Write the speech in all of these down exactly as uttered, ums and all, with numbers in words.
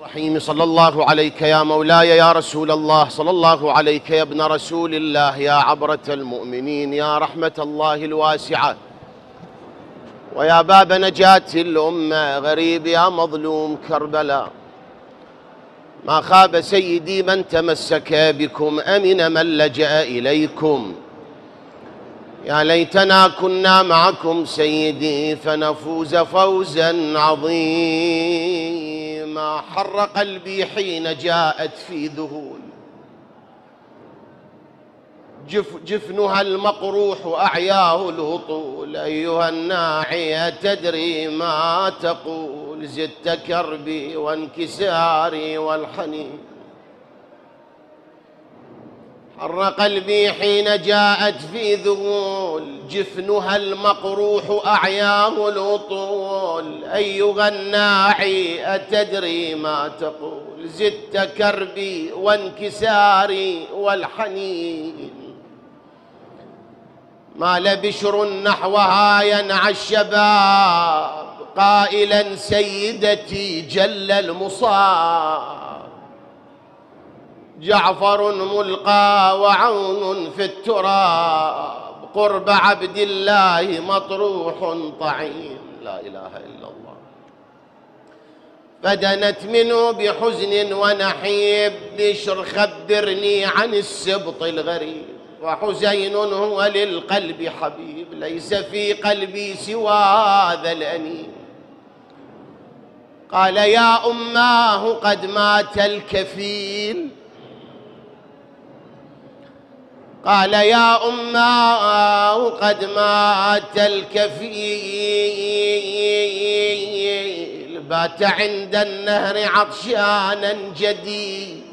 الرحيم. صلى الله عليك يا مولاي يا رسول الله، صلى الله عليك يا ابن رسول الله، يا عبرة المؤمنين، يا رحمة الله الواسعة، ويا باب نجاة الأمة، غريب يا مظلوم كربلاء. ما خاب سيدي من تمسك بكم، أمن من لجأ إليكم. يا ليتنا كنا معكم سيدي فنفوز فوزا عظيما. حر قلبي حين جاءت في ذهول جف جفنها المقروح أعياه الهطول. أيها الناعي تدري ما تقول، زدت كربي وانكساري والحنين. حر قلبي حين جاءت في ذهول جفنها المقروح أعياه الهطول. أيها الناعي أتدري ما تقول، زدت كربي وانكساري والحنين. مال بشر نحوها ينعى الشباب قائلا سيدتي جل المصاب. جعفر ملقى وعون في التراب، قرب عبد الله مطروح طعيم. لا إله إلا الله. فدنت منه بحزن ونحيب، بشر خبرني عن السبط الغريب. وحزين هو للقلب حبيب، ليس في قلبي سوى هذا الأنيب. قال يا أماه قد مات الكفيل. قال يا أماه قد مات الكفيل، بات عند النهر عطشانا جديد.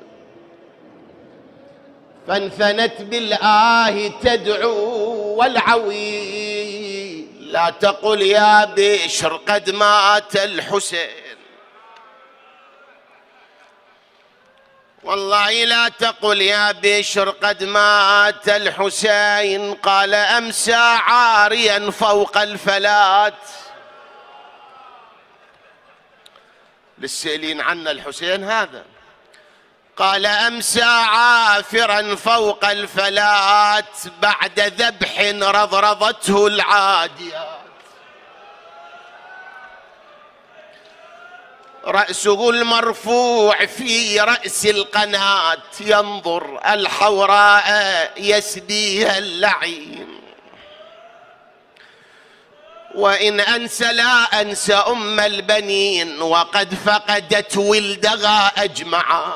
فانثنت بالآه تدعو والعويل. لا تقل يا بشر قد مات الحسين، والله لا تقل يا بشر قد مات الحسين. قال أمسى عاريا فوق الفلات. للسائلين عنا الحسين هذا. قال أمسى عافرا فوق الفلات، بعد ذبح رضرضته العاديات. رأسه المرفوع في رأس القناة، ينظر الحوراء يسبيها اللعين. وإن أنسى لا أنسى أم البنين، وقد فقدت ولدها أجمعا.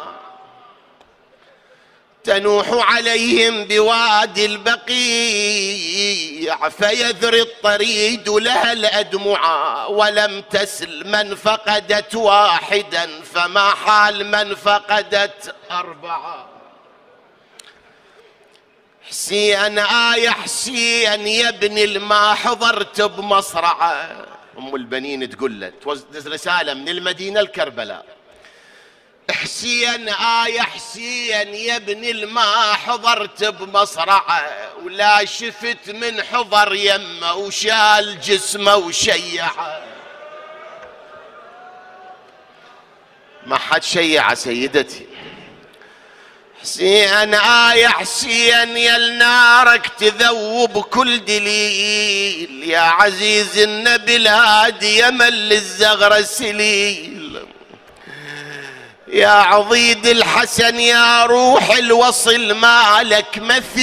تنوح عليهم بوادي البقيع، فيذري الطريد لها الأدمعا. ولم تسل من فقدت واحدا، فما حال من فقدت أربعة. حسين آية حسين يا ابن الما حضرت بمصرعة. أم البنين تقول له رسالة من المدينة لكربلاء. حسين آية حسين يا ابن الما حضرت بمصرعه، ولا شفت من حضر يمه وشال جسمه وشيعه. ما حد شيعه سيدتي. حسين آية حسين يا لنارك تذوب كل دليل، يا عزيز النبي الهادي يا مل الزغر السليل. يا عضيد الحسن يا روح الوصل مالك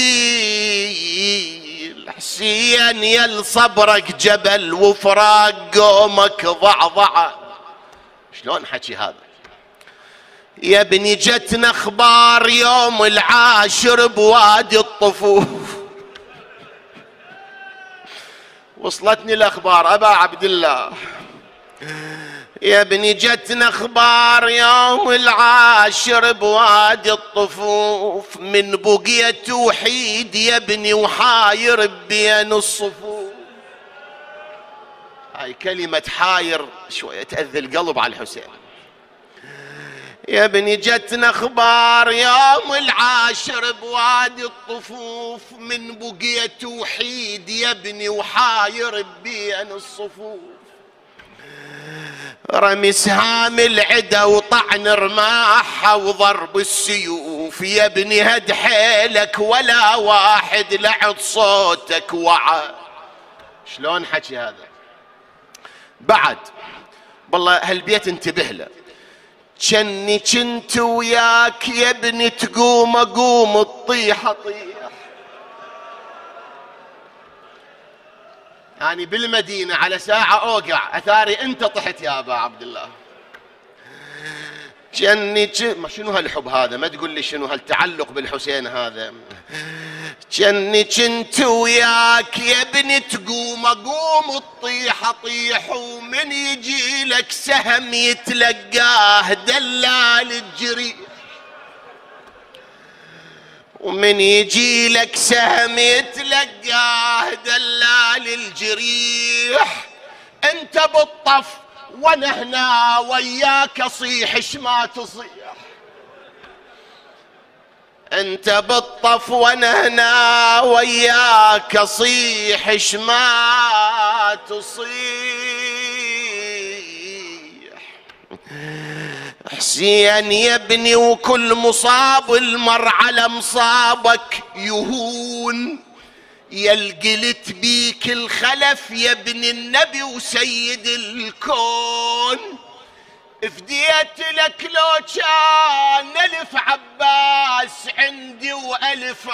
مثيل. حسين يا لصبرك جبل وفراق قومك ضعضعه. شلون حكي هذا؟ يا ابني جتنا اخبار يوم العاشر بوادي الطفوف. وصلتني الاخبار ابا عبد الله. يا ابني جتنا اخبار يوم العاشر بوادي الطفوف، من بقية توحيد يا ابني وحاير بين الصفوف. هاي كلمة حاير شوية تأذي القلب على الحسين. يا ابني جتنا اخبار يوم العاشر بوادي الطفوف، من بقية توحيد يا ابني وحاير بين الصفوف. رمي سهام العدا وطعن رماحها وضرب السيوف، يا ابني هد حيلك ولا واحد لعط صوتك وعى. شلون حكي هذا؟ بعد والله هالبيت انتبه له. جني كنت وياك يا ابني تقوم اقوم تطيح اطيح. يعني بالمدينة على ساعة اوقع اثاري انت طحت يا ابا عبد الله. جني ما شنو هالحب هذا؟ ما تقول لي شنو هالتعلق بالحسين هذا. جني كنت وياك يا ابني تقوم اقوم تطيح اطيح، ومن يجي لك سهم يتلقاه دلال الجريح، ومن يجي لك سهم يتلقاه دلال الجريح. انت بالطف وانا هنا وياك اصيح اش ما تصيح. انت بالطف وانا هنا وياك اصيح اش ما تصيح. حسين يا ابني وكل مصاب المر على مصابك يهون، يا القلت بيك الخلف يا ابن النبي وسيد الكون. فديت لك لو كان ألف عباس عندي وألف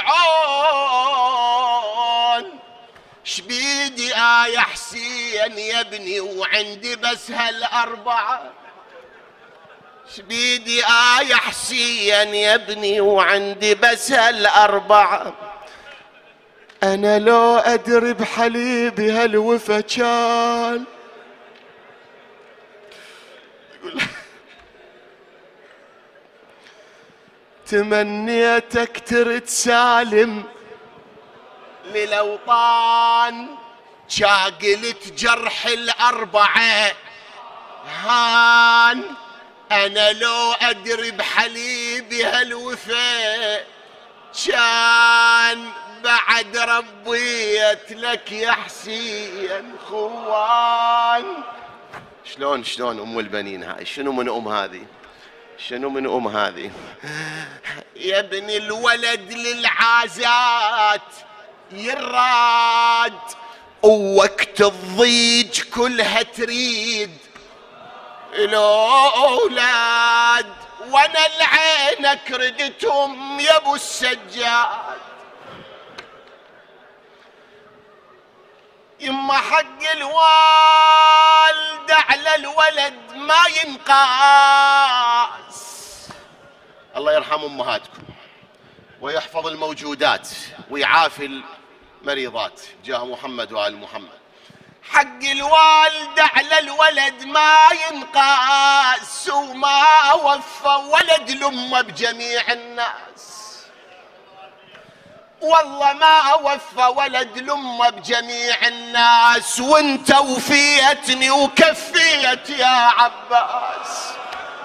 عون، شبيدي آه يا حسين يا ابني وعندي بس هالأربعة. شبيدي آه يا حسين يا ابني وعندي بس هالأربعة. أنا لو أدري بحليبي هالوفا كان تمنيتك ترد سالم للأوطان، شاقلت جرح الأربعة هان. أنا لو أدري بحليبي هالوفا كان بعد ربيت لك يا حسين خوان. شلون شلون ام البنين هاي؟ شنو من ام هذه؟ شنو من ام هذه؟ يا ابن الولد للعازات يراد، ووقت الضيج كلها تريد الاولاد، وانا العينك ردتهم يا ابو السجاد. يما حق الوالد على الولد ما ينقاس. الله يرحم امهاتكم ويحفظ الموجودات ويعافي المريضات جاه محمد وآل محمد. حق الوالد على الولد ما ينقاس، وما وفى ولد لامه بجميع الناس. والله ما وفى ولد لامه بجميع الناس، وانت وفيتني وكفيت يا عباس.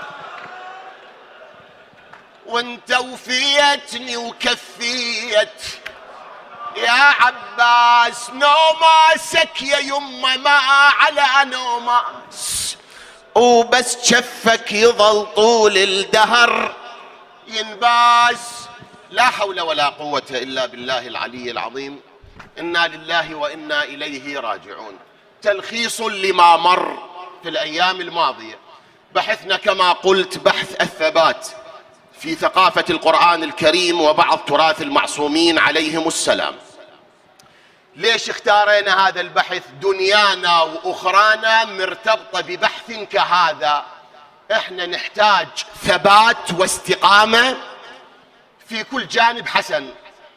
وانت وفيتني وكفيت يا عباس. نوماسك يا يمه ما على نوماس، وبس شفك يظل طول الدهر ينباس. لا حول ولا قوة إلا بالله العلي العظيم. إنا لله وإنا إليه راجعون. تلخيص لما مر في الأيام الماضية. بحثنا كما قلت بحث الثبات في ثقافة القرآن الكريم وبعض تراث المعصومين عليهم السلام. ليش اختارينا هذا البحث؟ دنيانا وأخرانا مرتبطة ببحث كهذا. احنا نحتاج ثبات واستقامة في كل جانب حسن،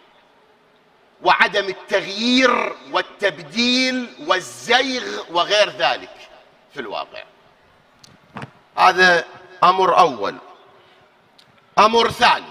وعدم التغيير والتبديل والزيغ وغير ذلك في الواقع. هذا أمر أول. أمر ثاني،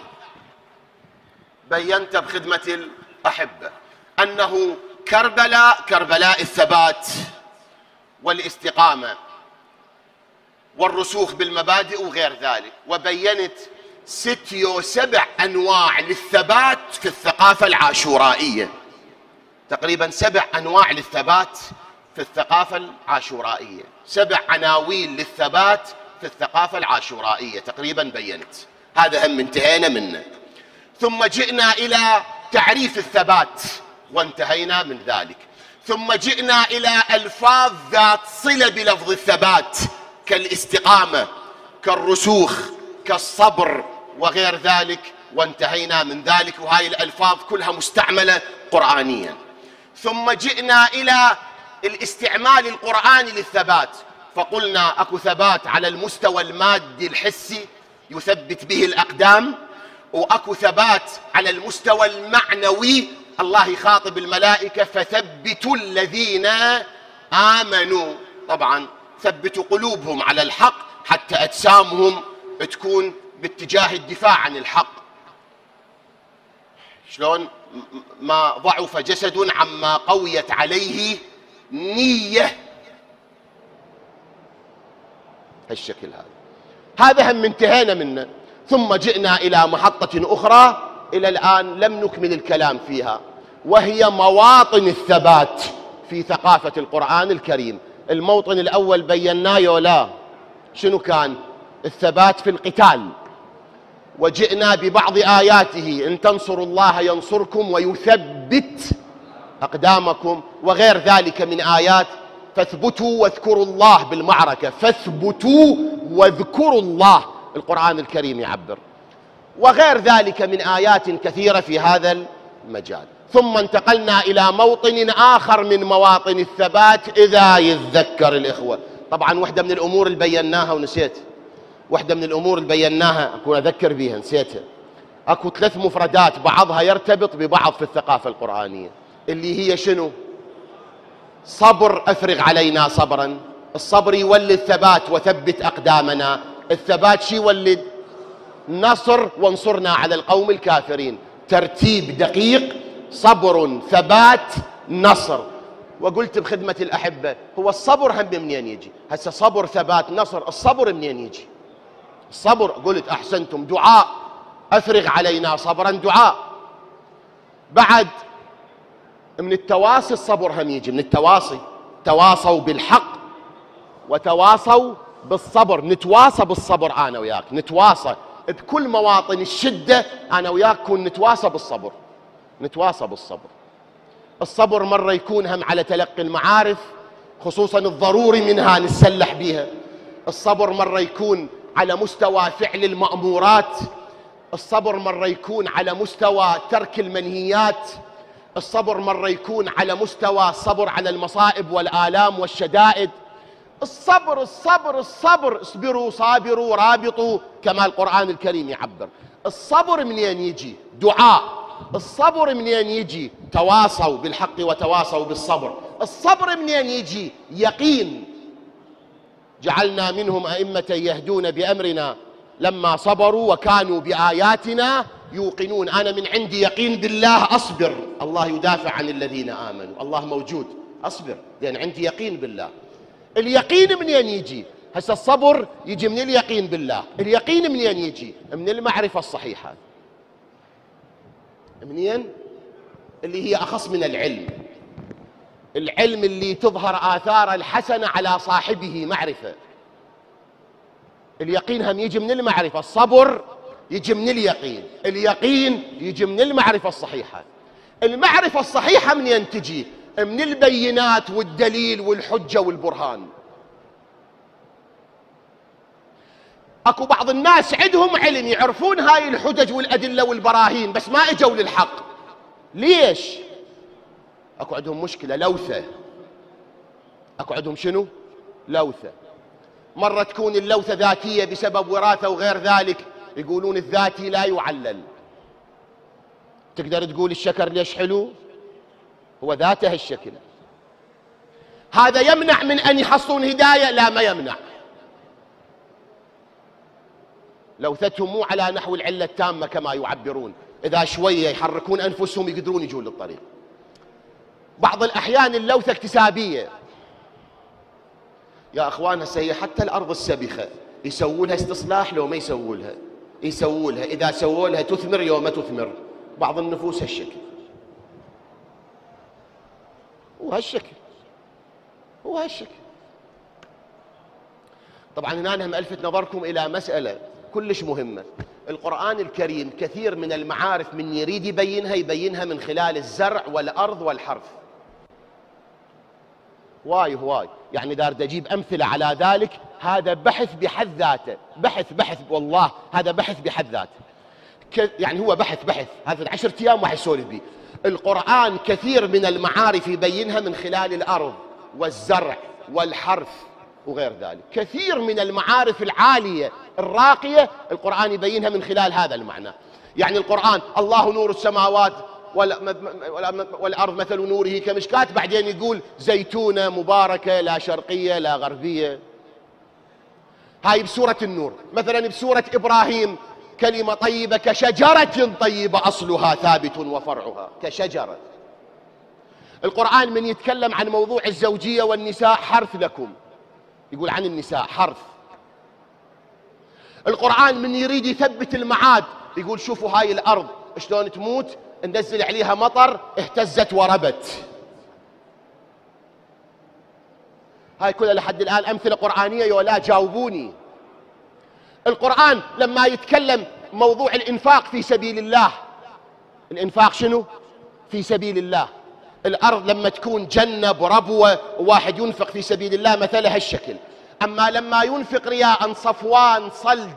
بينت بخدمة الأحبة أنه كربلاء كربلاء الثبات والاستقامة والرسوخ بالمبادئ وغير ذلك، وبينت ست أو سبع أنواع للثبات في الثقافة العاشورائية. تقريبا سبع أنواع للثبات في في الثقافة العاشورائية، سبع عناوين للثبات في الثقافة العاشورائية تقريبا بينت. هذا هم انتهينا منه. ثم جئنا إلى تعريف الثبات وانتهينا من ذلك. ثم جئنا إلى ألفاظ ذات صلة بلفظ الثبات كالاستقامة، كالرسوخ، كالصبر وغير ذلك، وانتهينا من ذلك، وهاي الألفاظ كلها مستعملة قرآنيا. ثم جئنا إلى الاستعمال القرآني للثبات، فقلنا أكو ثبات على المستوى المادي الحسي يثبت به الأقدام، وأكو ثبات على المستوى المعنوي، الله يخاطب الملائكة فثبتوا الذين آمنوا، طبعا ثبتوا قلوبهم على الحق حتى أجسامهم تكون باتجاه الدفاع عن الحق. شلون ما ضعف جسد عما قويت عليه نية، هالشكل هذا. هذا هم انتهينا منه. ثم جئنا إلى محطة أخرى إلى الآن لم نكمل الكلام فيها، وهي مواطن الثبات في ثقافة القرآن الكريم. الموطن الأول بيناه يولا، شنو كان؟ الثبات في القتال، وجئنا ببعض آياته إن تنصروا الله ينصركم ويثبت أقدامكم وغير ذلك من آيات. فاثبتوا واذكروا الله بالمعركة، فاثبتوا واذكروا الله، القرآن الكريم يعبر، وغير ذلك من آيات كثيرة في هذا المجال. ثم انتقلنا إلى موطن آخر من مواطن الثبات إذا يتذكر الإخوة. طبعا واحدة من الأمور اللي بيناها ونسيت، واحدة من الأمور اللي بيناها أكون أذكر بيها نسيتها. أكو ثلاث مفردات بعضها يرتبط ببعض في الثقافة القرآنية، اللي هي شنو؟ صبر، أفرغ علينا صبرا. الصبر يولد ثبات وثبت أقدامنا. الثبات شي يولد؟ نصر، وانصرنا على القوم الكافرين. ترتيب دقيق، صبر، ثبات، نصر. وقلت بخدمة الأحبة، هو الصبر هم منين يجي؟ هسه صبر، ثبات، نصر، الصبر منين يجي؟ الصبر قلت أحسنتم، دعاء، أفرغ علينا صبرا، دعاء. بعد من التواصي الصبر هم يجي، من التواصي، تواصوا بالحق وتواصوا بالصبر. نتواصى بالصبر أنا وياك، نتواصى بكل مواطن الشدة أنا وياك كون نتواصى بالصبر، نتواصى بالصبر. الصبر مرة يكون هم على تلقي المعارف، خصوصا الضروري منها نتسلح بها. الصبر مرة يكون على مستوى فعل المأمورات. الصبر مرة يكون على مستوى ترك المنهيات. الصبر مرة يكون على مستوى الصبر على المصائب والآلام والشدائد. الصبر الصبر الصبر، اصبروا صابروا رابطوا كما القرآن الكريم يعبر. الصبر منين يجي؟ دعاء. الصبر منين يجي؟ تواصوا بالحق وتواصوا بالصبر. الصبر منين يجي؟ يقين. جعلنا منهم أئمة يهدون بأمرنا لما صبروا وكانوا بآياتنا يوقنون. أنا من عندي يقين بالله أصبر، الله يدافع عن الذين آمنوا، الله موجود، أصبر لأن عندي يقين بالله. اليقين منين يجي؟ هسه الصبر يجي من اليقين بالله. اليقين منين يجي؟ من المعرفة الصحيحة. منين؟ اللي هي أخص من العلم. العلم اللي تظهر آثار الحسنة على صاحبه معرفة. اليقين هم يجي من المعرفة، الصبر يجي من اليقين، اليقين يجي من المعرفة الصحيحة. المعرفة الصحيحة منين تجي؟ من البينات والدليل والحجة والبرهان. اكو بعض الناس عندهم علم يعرفون هاي الحجج والأدلة والبراهين بس ما اجوا للحق. ليش؟ اكو عندهم مشكلة، لوثة. اكو عندهم شنو؟ لوثة. مرة تكون اللوثة ذاتية بسبب وراثة وغير ذلك، يقولون الذاتي لا يعلل. تقدر تقول الشكر ليش حلو؟ هو ذاته الشكل. هذا يمنع من أن يحصلون هداية؟ لا، ما يمنع. لوثتهم مو على نحو العلة التامة كما يعبرون، إذا شوية يحركون أنفسهم يقدرون يجون للطريق. بعض الأحيان اللوثة اكتسابية. يا أخوان هسه حتى الأرض السبخة يسووا لها استصلاح لو ما يسووا لها؟ يسووا لها، إذا سووا لها تثمر يوم ما تثمر. بعض النفوس هالشكل وهالشكل. هو هالشكل. طبعا هنا أنا ألفت نظركم إلى مسألة كلش مهمة. القرآن الكريم كثير من المعارف من يريد يبينها يبينها من خلال الزرع والأرض والحرث. واي هواي، يعني دار أجيب أمثلة على ذلك. هذا بحث بحد ذاته، بحث بحث والله هذا بحث بحد ذاته. يعني هو بحث بحث هذا عشرة أيام واحد يسولف به. القرآن كثير من المعارف يبينها من خلال الأرض والزرع والحرث وغير ذلك. كثير من المعارف العالية الراقية القرآن يبينها من خلال هذا المعنى. يعني القرآن الله نور السماوات والأرض مثل نوره كمشكاة، بعدين يقول زيتونة مباركة لا شرقية لا غربية. هاي بسورة النور. مثلا بسورة إبراهيم كلمة طيبة كشجرة طيبة أصلها ثابت وفرعها، كشجرة. القرآن من يتكلم عن موضوع الزوجية والنساء حرث لكم، يقول عن النساء حرث. القرآن من يريد يثبت المعاد يقول شوفوا هاي الأرض شلون تموت، ننزل عليها مطر اهتزت وربت. هاي كلها لحد الآن أمثلة قرآنية يولا جاوبوني. القرآن لما يتكلم موضوع الإنفاق في سبيل الله، الإنفاق شنو؟ في سبيل الله. الأرض لما تكون جنة بربوة وواحد ينفق في سبيل الله مثلها هالشكل. أما لما ينفق رياء صفوان صلد،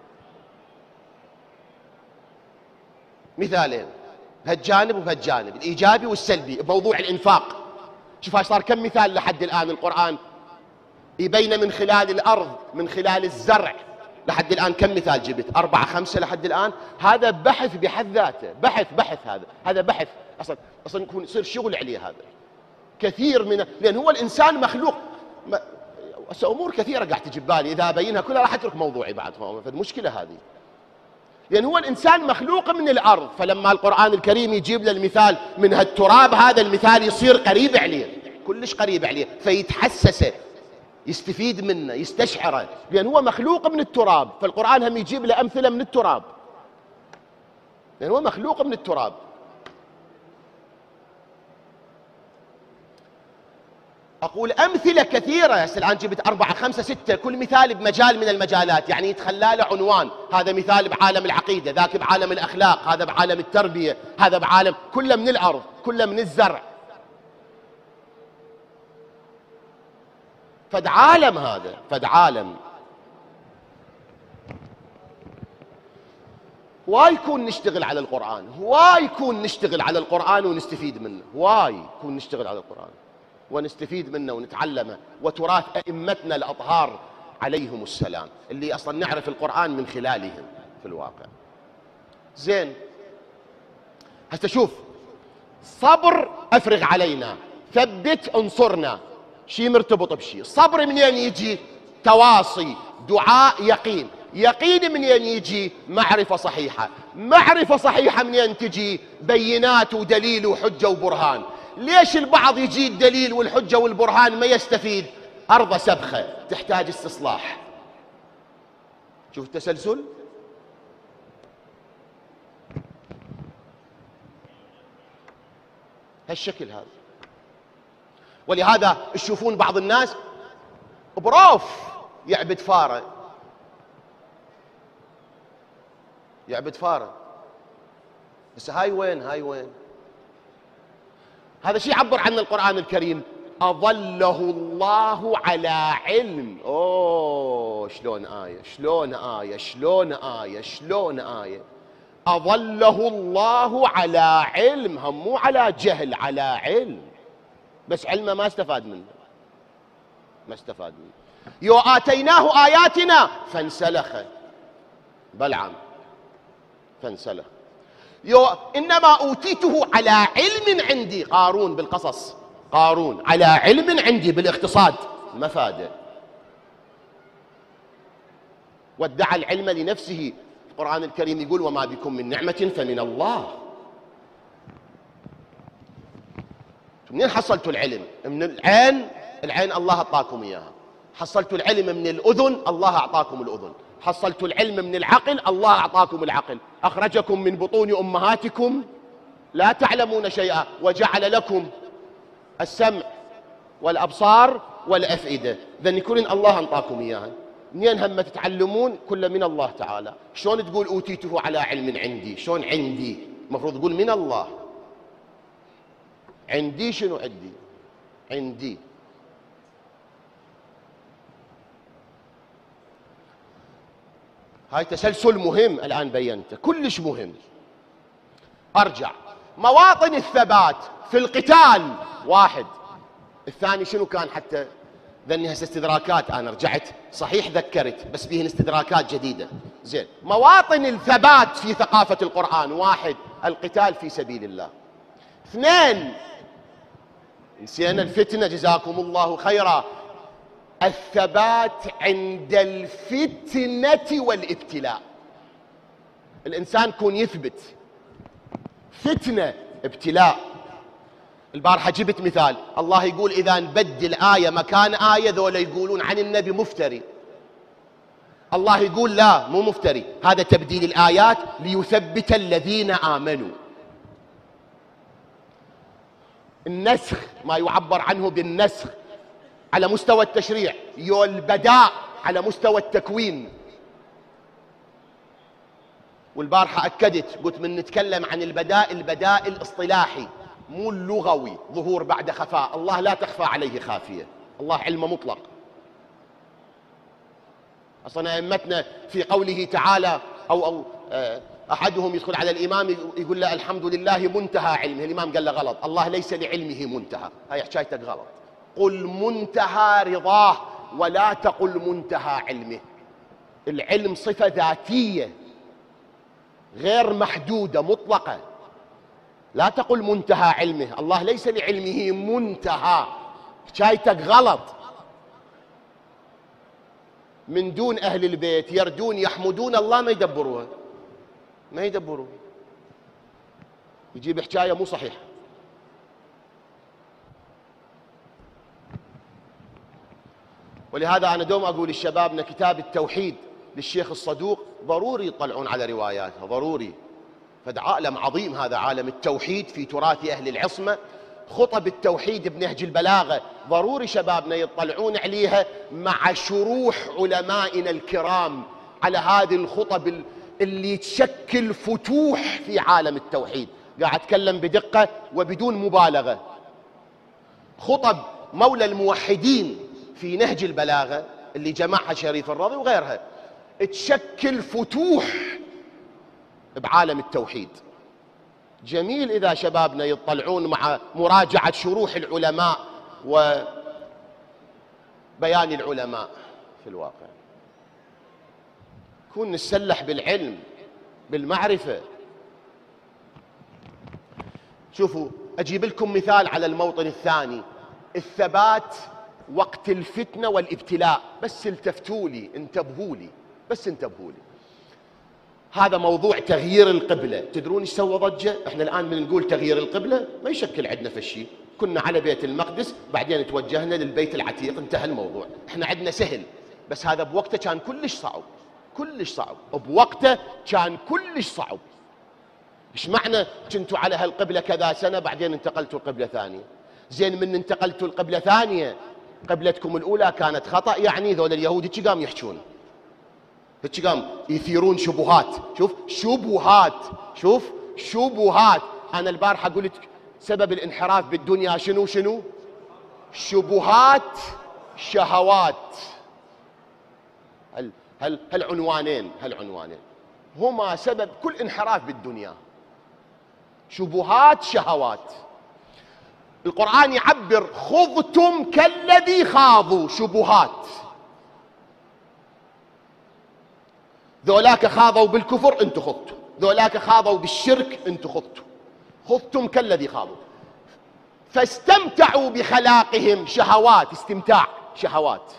مثالين هالجانب وهالجانب الإيجابي والسلبي بموضوع الإنفاق. شوف هاي صار كم مثال لحد الآن القرآن يبين من خلال الأرض من خلال الزرع. لحد الآن كم مثال جبت؟ أربعة خمسة لحد الآن. هذا بحث بحد ذاته، بحث بحث هذا هذا بحث أصلا أصلا يكون يصير شغل عليه هذا كثير من، لأن هو الإنسان مخلوق ما... أمور كثيرة قاعد تجي ببالي إذا أبينها كلها راح أترك موضوعي بعد. فالمشكلة هذه لأن هو الإنسان مخلوق من الأرض، فلما القرآن الكريم يجيب له المثال من هالتراب هذا المثال يصير قريب عليه، كلش قريب عليه، فيتحسسه يستفيد منه يستشعره، لأن هو مخلوق من التراب. فالقرآن هم يجيب له أمثلة من التراب لأن هو مخلوق من التراب. أقول أمثلة كثيرة. هسه الآن جبت أربعة خمسة ستة كل مثال بمجال من المجالات، يعني يتخلى له عنوان. هذا مثال بعالم العقيدة، ذاك بعالم الأخلاق، هذا بعالم التربية، هذا بعالم، كله من الأرض، كله من الزرع. فد عالم هذا، فد عالم. واي يكون نشتغل على القرآن، واي يكون نشتغل على القرآن ونستفيد منه، واي يكون نشتغل على القرآن ونستفيد منه ونتعلمه، وتراث أئمتنا الأطهار عليهم السلام اللي أصلا نعرف القرآن من خلالهم في الواقع. زين، هسه شوف، صبر أفرغ علينا، ثبت انصرنا، شي مرتبط بشي. صبر منين يجي؟ تواصي، دعاء، يقين. يقين منين يجي؟ معرفة صحيحة. معرفة صحيحة منين تجي؟ بينات ودليل وحجة وبرهان. ليش البعض يجي الدليل والحجة والبرهان ما يستفيد؟ أرض سبخة تحتاج استصلاح. شوف التسلسل. هالشكل هذا. ولهذا تشوفون بعض الناس بروف يعبد فارة، يعبد فارة. بس هاي وين؟ هاي وين؟ هذا شيء يعبر عنه القرآن الكريم، أظله الله على علم. أوه شلون آية، شلون آية، شلون آية، شلون آية. أظله الله على علم، هم مو على جهل، على علم. بس علمه ما استفاد منه، ما استفاد منه. يو آتيناه آياتنا فانسلخ، بلعم فانسلخ. يو إنما أوتيته على علم عندي، قارون بالقصص، قارون على علم عندي بالاقتصاد، ما فاده. وادعى العلم لنفسه. القرآن الكريم يقول وما بكم من نعمة فمن الله. منين حصلتوا العلم؟ من العين، العين الله أعطاكم إياها. حصلتوا العلم من الأذن، الله أعطاكم الأذن. حصلتوا العلم من العقل، الله أعطاكم العقل. أخرجكم من بطون أمهاتكم لا تعلمون شيئا وجعل لكم السمع والأبصار والأفئدة. ذن كل الله أنطاكم إياها. منين هم تتعلمون؟ كل من الله تعالى. شلون تقول أوتيته على علم عندي؟ شلون عندي؟ المفروض تقول من الله. عندي شنو عندي؟ عندي. هاي تسلسل مهم الآن بينته، كلش مهم. أرجع. مواطن الثبات في القتال واحد. الثاني شنو كان؟ حتى ذني هسه استدراكات، أنا رجعت صحيح ذكرت بس بيهن استدراكات جديدة. زين، مواطن الثبات في ثقافة القرآن واحد، القتال في سبيل الله. اثنين، نسينا الفتنة جزاكم الله خيرا، الثبات عند الفتنة والابتلاء. الإنسان يكون يثبت. فتنة، ابتلاء. البارحة جبت مثال، الله يقول إذا نبدل آية مكان آية ذولا يقولون عن النبي مفتري. الله يقول لا، مو مفتري، هذا تبديل الآيات ليثبت الذين آمنوا. النسخ، ما يعبر عنه بالنسخ على مستوى التشريع، يو البداء على مستوى التكوين. والبارحة أكدت قلت من نتكلم عن البداء، البداء الاصطلاحي مو اللغوي، ظهور بعد خفاء. الله لا تخفى عليه خافية، الله علم مطلق. أصلا أئمتنا في قوله تعالى أو, أو أحدهم يدخل على الإمام يقول له الحمد لله منتهى علمه، الإمام قال له غلط، الله ليس لعلمه منتهى، هاي حكايتك غلط. قل منتهى رضاه ولا تقل منتهى علمه. العلم صفة ذاتية غير محدودة مطلقة، لا تقل منتهى علمه، الله ليس لعلمه منتهى، حكايتك غلط. من دون أهل البيت يردون يحمدون الله ما يدبروها، ما يدبروها، يجيب حكاية مو صحيحة. ولهذا أنا دوم أقول للشبابنا كتاب التوحيد للشيخ الصدوق ضروري يطلعون على رواياتها، ضروري. فد عالم عظيم هذا عالم التوحيد في تراث أهل العصمة. خطب التوحيد بنهج البلاغة ضروري شبابنا يطلعون عليها مع شروح علمائنا الكرام على هذه الخطب اللي تشكل فتوح في عالم التوحيد. قاعد أتكلم بدقة وبدون مبالغة. خطب مولى الموحدين في نهج البلاغة اللي جمعها شريف الرضي وغيرها تشكل فتوح بعالم التوحيد. جميل إذا شبابنا يطلعون مع مراجعة شروح العلماء وبيان العلماء في الواقع، كون نسلح بالعلم بالمعرفة. شوفوا أجيب لكم مثال على الموطن الثاني، الثبات وقت الفتنة والابتلاء. بس التفتوا لي، انتبهوا لي، بس انتبهوا لي. هذا موضوع تغيير القبلة. تدرون ايش سوى ضجة؟ احنا الآن من نقول تغيير القبلة ما يشكل عندنا في الشيء، كنا على بيت المقدس بعدين توجهنا للبيت العتيق، انتهى الموضوع. احنا عندنا سهل، بس هذا بوقته كان كلش صعب، كلش صعب بوقته كان كلش صعب. ايش معنى كنتوا على هالقبلة كذا سنة بعدين انتقلتوا القبلة ثانية؟ زين من انتقلتوا القبلة ثانية قبلتكم الأولى كانت خطأ، يعني ذول اليهود هيك قام يحجون، هيك قام يثيرون شبهات. شوف شبهات، شوف شبهات. أنا البارحة قلت سبب الانحراف بالدنيا شنو شنو؟ شبهات شهوات. هل هل هالعنوانين هالعنوانين هما سبب كل انحراف بالدنيا، شبهات شهوات. القرآن يعبر خضتم كالذي خاضوا، شبهات. ذولاك خاضوا بالكفر انتم خضتوا، ذولاك خاضوا بالشرك انتم خضتوا، خضتم كالذي خاضوا. فاستمتعوا بخلاقهم، شهوات، استمتاع شهوات.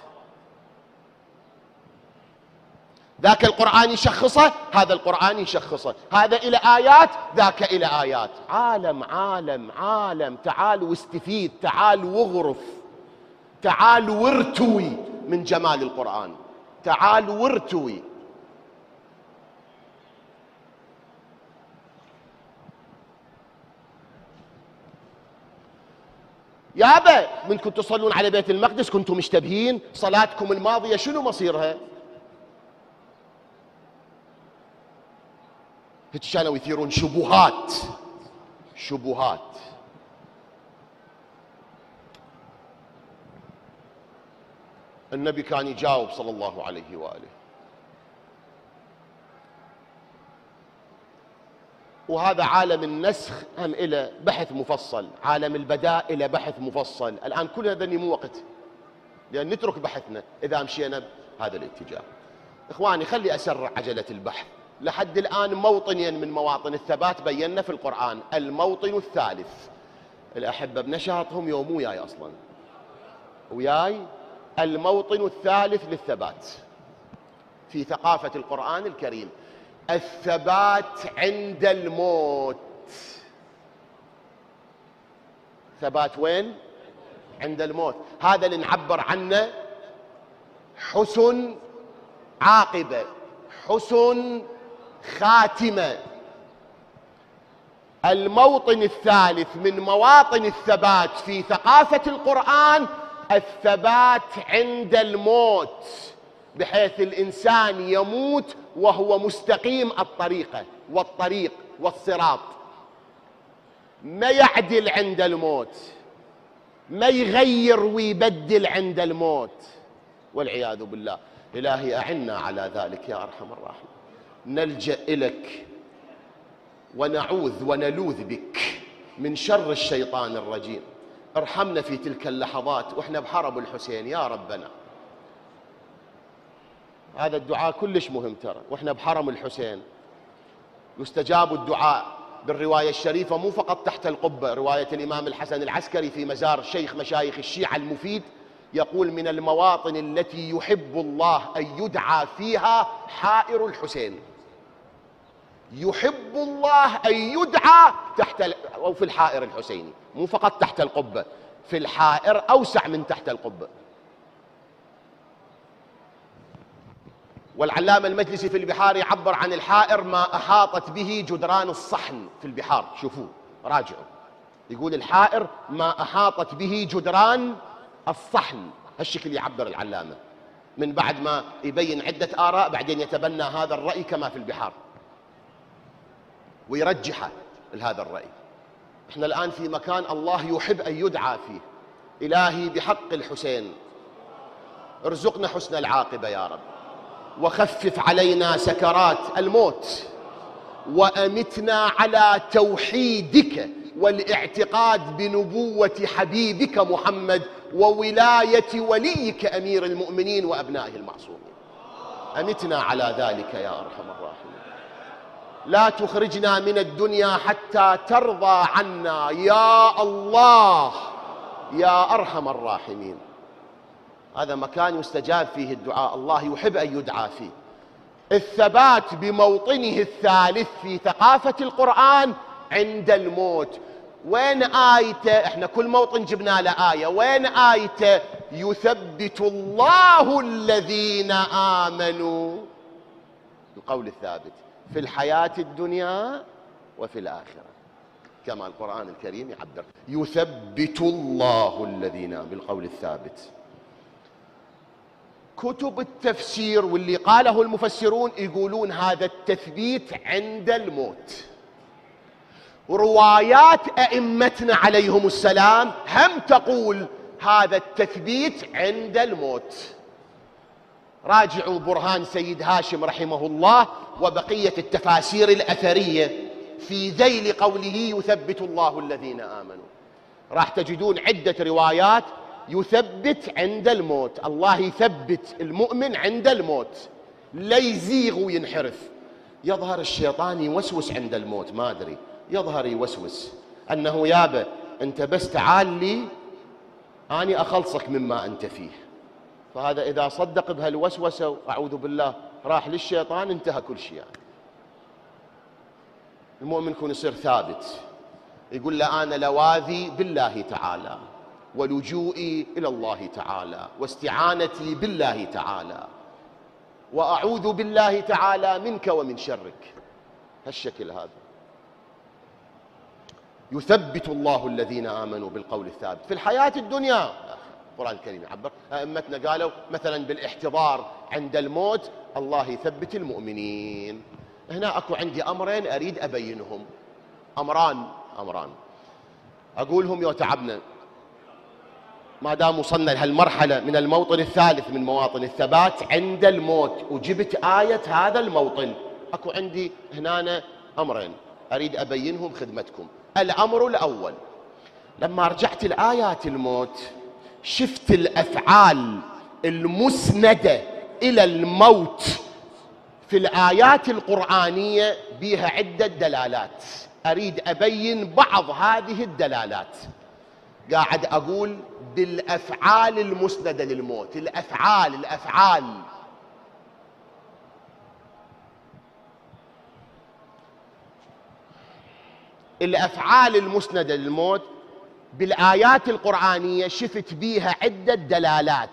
ذاك القرآن يشخصه، هذا القرآن يشخصه، هذا إلى آيات ذاك إلى آيات. عالم عالم عالم. تعال واستفيد، تعال واغرف، تعال وارتوي من جمال القرآن، تعال وارتوي. يابا من كنتوا تصلون على بيت المقدس كنتوا مشتبهين صلاتكم الماضية شنو مصيرها؟ كانوا يثيرون شبهات شبهات. النبي كان يجاوب صلى الله عليه وآله. وهذا عالم النسخ هم إلى بحث مفصل، عالم البداء إلى بحث مفصل. الآن كل هذا مو وقت، لأن نترك بحثنا إذا مشينا بهذا الاتجاه. إخواني خلي أسرع عجلة البحث. لحد الآن موطنين من مواطن الثبات بينا في القرآن. الموطن الثالث، الأحبة بنشاطهم يوم وياي أصلا وياي. الموطن الثالث للثبات في ثقافة القرآن الكريم، الثبات عند الموت. ثبات وين؟ عند الموت. هذا اللي نعبر عنه حسن عاقبة، حسن خاتمة. الموطن الثالث من مواطن الثبات في ثقافة القرآن الثبات عند الموت، بحيث الإنسان يموت وهو مستقيم الطريقة والطريق والصراط، ما يعدل عند الموت، ما يغير ويبدل عند الموت والعياذ بالله. إلهي أعنا على ذلك يا أرحم الراحمين. نلجأ إليك ونعوذ ونلوذ بك من شر الشيطان الرجيم. ارحمنا في تلك اللحظات وإحنا بحرب الحسين يا ربنا. هذا الدعاء كلش مهم ترى، وإحنا بحرم الحسين يستجاب الدعاء بالرواية الشريفة، مو فقط تحت القبة. رواية الإمام الحسن العسكري في مزار شيخ مشايخ الشيعة المفيد يقول: من المواطن التي يحب الله أن يدعى فيها حائر الحسين. يحب الله أن يدعى تحت أو في الحائر الحسيني، مو فقط تحت القبة، في الحائر أوسع من تحت القبة. والعلامة المجلسي في البحار يعبر عن الحائر ما أحاطت به جدران الصحن في البحار. شوفوا راجعوا، يقول الحائر ما أحاطت به جدران الصحن. هالشكل يعبر العلامة من بعد ما يبين عدة آراء، بعدين يتبنى هذا الرأي كما في البحار ويرجح هذا الرأي. احنا الآن في مكان الله يحب أن يدعى فيه. إلهي بحق الحسين ارزقنا حسن العاقبة يا رب، وخفف علينا سكرات الموت، وأمتنا على توحيدك والاعتقاد بنبوة حبيبك محمد وولاية وليك أمير المؤمنين وأبنائه المعصومين. أمتنا على ذلك يا أرحم الراحمين. لا تخرجنا من الدنيا حتى ترضى عنا يا الله يا أرحم الراحمين. هذا مكان يستجاب فيه الدعاء، الله يحب أن يدعى فيه. الثبات بموطنه الثالث في ثقافة القرآن عند الموت. وين آيته؟ احنا كل موطن جبنا له آية. وين آيته؟ يثبت الله الذين آمنوا، القول الثابت في الحياة الدنيا وفي الآخرة، كما القرآن الكريم يعبر يثبت الله الذين بالقول الثابت. كتب التفسير واللي قاله المفسرون يقولون هذا التثبيت عند الموت. روايات أئمتنا عليهم السلام هم تقول هذا التثبيت عند الموت. راجعوا برهان سيد هاشم رحمه الله وبقية التفاسير الأثرية في ذيل قوله يثبت الله الذين آمنوا، راح تجدون عدة روايات يثبت عند الموت. الله يثبت المؤمن عند الموت لا يزيغ وينحرف. يظهر الشيطان يوسوس عند الموت، ما أدري، يظهر يوسوس أنه يابا أنت بس تعال لي أني أخلصك مما أنت فيه. فهذا إذا صدق بهالوسوسة أعوذ بالله راح للشيطان انتهى كل شيء. يعني المؤمن يكون يصير ثابت، يقول له أنا لواذي بالله تعالى ولجوئي إلى الله تعالى واستعانتي بالله تعالى وأعوذ بالله تعالى منك ومن شرك. هالشكل هذا. يثبت الله الذين آمنوا بالقول الثابت في الحياة الدنيا. القرآن الكريم يعبر، أئمتنا قالوا مثلا بالاحتضار عند الموت الله يثبت المؤمنين. هنا أكو عندي أمرين أريد أبينهم، أمران أمران أقولهم يتعبنا ما دام وصلنا لهالمرحلة من الموطن الثالث من مواطن الثبات عند الموت وجبت آية هذا الموطن. أكو عندي هنا أمرين أريد أبينهم خدمتكم. الأمر الأول، لما رجعت لآيات الموت شفت الأفعال المسندة إلى الموت في الآيات القرآنية بها عدة دلالات، أريد أبين بعض هذه الدلالات. قاعد أقول بالأفعال المسندة للموت، الأفعال الأفعال الأفعال المسندة للموت بالآيات القرآنية شفت بيها عدة دلالات.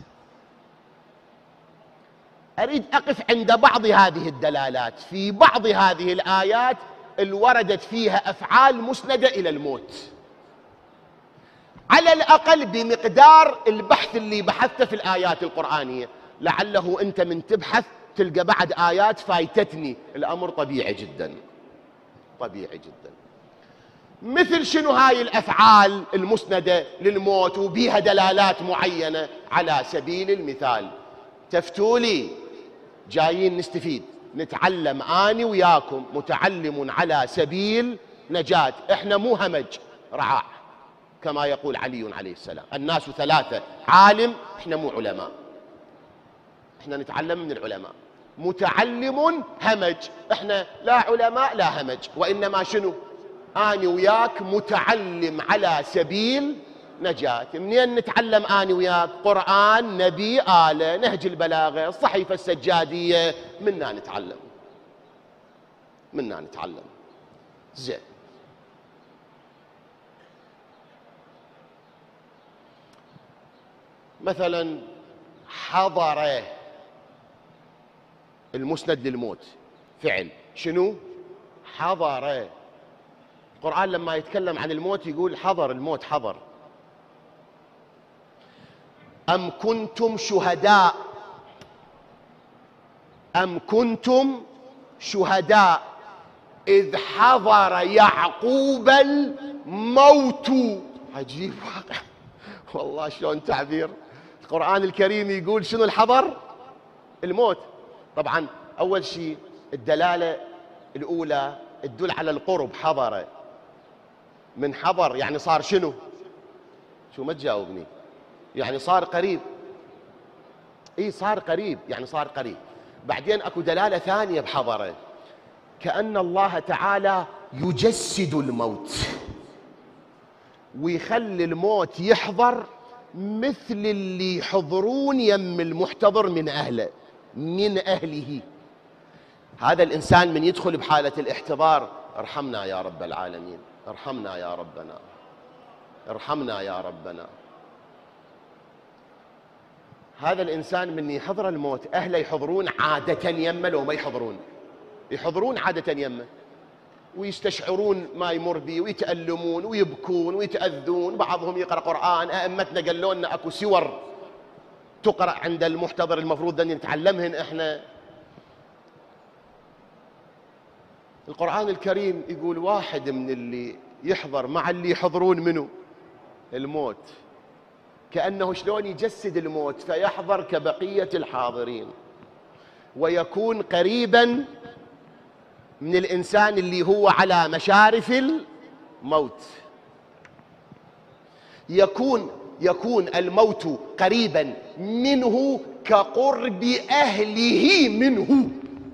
أريد أقف عند بعض هذه الدلالات. في بعض هذه الآيات اللي وردت فيها أفعال مسندة إلى الموت، على الأقل بمقدار البحث اللي بحثته في الآيات القرآنية. لعله أنت من تبحث تلقى بعد آيات فايتتني. الأمر طبيعي جدا، طبيعي جدا. مثل شنو هاي الأفعال المسندة للموت وبيها دلالات معينة؟ على سبيل المثال تفتولي جايين نستفيد نتعلم أنا وياكم، متعلم على سبيل نجاة. إحنا مو همج رعاع كما يقول علي عليه السلام، الناس ثلاثة، عالم، إحنا مو علماء، إحنا نتعلم من العلماء. متعلم همج، إحنا لا علماء لا همج، وإنما شنو؟ أنا وياك متعلم على سبيل نجاة. منين نتعلم أنا وياك؟ قرآن، نبي، آلة، نهج البلاغة، الصحيفة السجادية، منا نتعلم، منا نتعلم. زين، مثلا حضر المسند للموت فعل، شنو؟ حضر. القرآن لما يتكلم عن الموت يقول حضر الموت، حضر. أم كنتم شهداء، أم كنتم شهداء إذ حضر يعقوب الموت. عجيب والله شلون تعبير. القرآن الكريم يقول شنو الحضر؟ الموت. طبعا أول شيء الدلالة الأولى تدل على القرب، حضر من حضر يعني صار شنو؟ شو ما تجاوبني؟ يعني صار قريب. اي صار قريب، يعني صار قريب. بعدين اكو دلالة ثانية بحضره، كأن الله تعالى يجسد الموت ويخلي الموت يحضر مثل اللي يحضرون يم المحتضر من أهله، من أهله. هذا الإنسان من يدخل بحالة الاحتضار، ارحمنا يا رب العالمين، ارحمنا يا ربنا، ارحمنا يا ربنا. هذا الإنسان من يحضر الموت أهله يحضرون عادة يمه، لو ما يحضرون يحضرون عادة يمه ويستشعرون ما يمر به ويتألمون ويبكون ويتأذون. بعضهم يقرأ قرآن. أئمتنا قالوا لنا أكو سور تقرأ عند المحتضر المفروض أن نتعلمهن إحنا. القرآن الكريم يقول واحد من اللي يحضر مع اللي يحضرون منه الموت كأنه شلون يجسد الموت، فيحضر كبقية الحاضرين ويكون قريبا من الإنسان اللي هو على مشارف الموت. يكون يكون الموت قريبا منه كقرب أهله منه.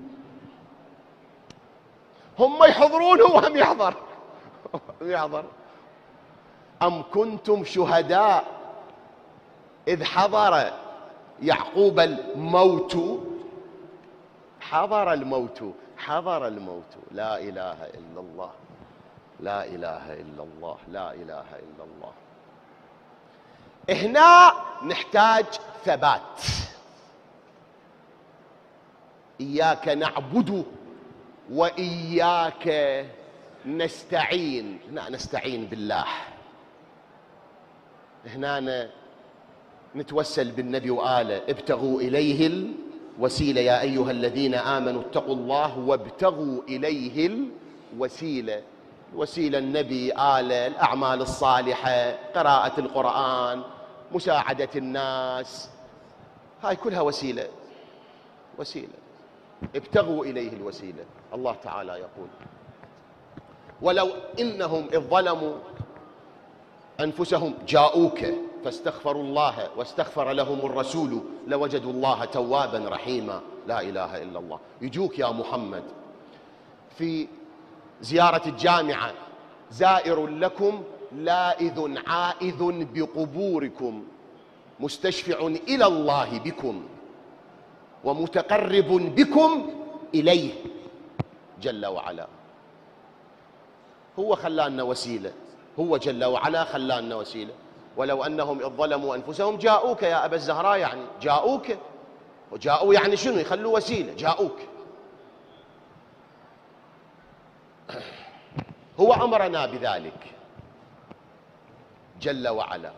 هم يحضرون هو هم يحضر يحضر. أم كنتم شهداء إذ حضر يعقوب الموت. حضر الموت، حضر الموت. لا إله إلا الله، لا إله إلا الله، لا إله إلا الله. هنا نحتاج ثبات. إياك نعبد وإياك نستعين، هنا نستعين بالله، هنا نتوسل بالنبي وآله. ابتغوا إليه الوسيلة يا أيها الذين آمنوا اتقوا الله وابتغوا إليه الوسيلة. الوسيلة النبي، آله، الأعمال الصالحة، قراءة القرآن، مساعدة الناس، هاي كلها وسيلة، وسيلة. ابتغوا إليه الوسيلة. الله تعالى يقول: ولو إنهم إذ ظلموا أنفسهم جاءوك فاستغفروا الله واستغفر لهم الرسول لوجدوا الله توابا رحيما. لا إله إلا الله. يجوك يا محمد في زيارة الجامعة زائر لكم لائذ عائذ بقبوركم مستشفع إلى الله بكم ومتقرب بكم إليه جل وعلا. هو خلانا وسيلة، هو جل وعلا خلانا وسيلة. ولو أنهم إذ ظلموا أنفسهم جاءوك يا أبا الزهراء، يعني جاءوك، وجاءوا يعني شنو؟ يخلوا وسيلة، جاءوك. هو أمرنا بذلك جل وعلا.